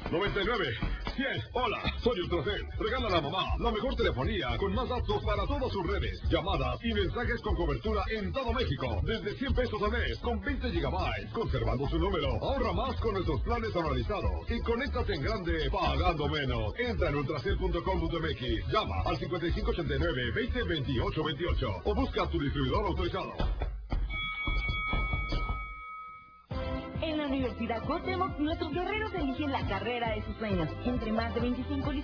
99, 100. Hola, soy Ultracel. Regala a la mamá la mejor telefonía con más datos para todas sus redes, llamadas y mensajes con cobertura en todo México. Desde 100 pesos al mes con 20 gigabytes. Conservando su número. Ahorra más con nuestros planes analizados. Y conéctate en grande pagando menos. Entra en ultracel.com.mx. Llama al 5589-202828 o busca a tu distribuidor autorizado. En la Universidad Cuauhtémoc, nuestros guerreros eligen la carrera de sus sueños. Entre más de 25